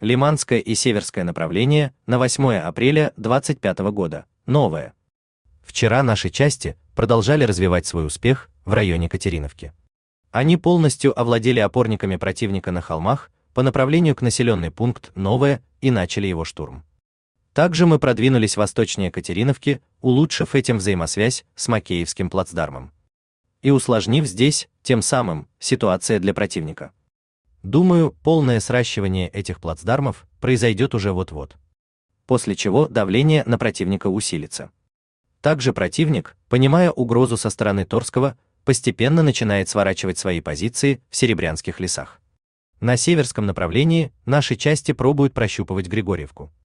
Лиманское и Северское направление на 8 апреля 25 года. Новое. Вчера наши части продолжали развивать свой успех в районе Катериновки. Они полностью овладели опорниками противника на холмах по направлению к населенный пункт Новое и начали его штурм. Также мы продвинулись восточнее Катериновки, улучшив этим взаимосвязь с Макеевским плацдармом и усложнив здесь, тем самым, ситуация для противника. Думаю, полное сращивание этих плацдармов произойдет уже вот-вот, после чего давление на противника усилится. Также противник, понимая угрозу со стороны Торского, постепенно начинает сворачивать свои позиции в Серебрянских лесах. На северском направлении наши части пробуют прощупывать Григорьевку.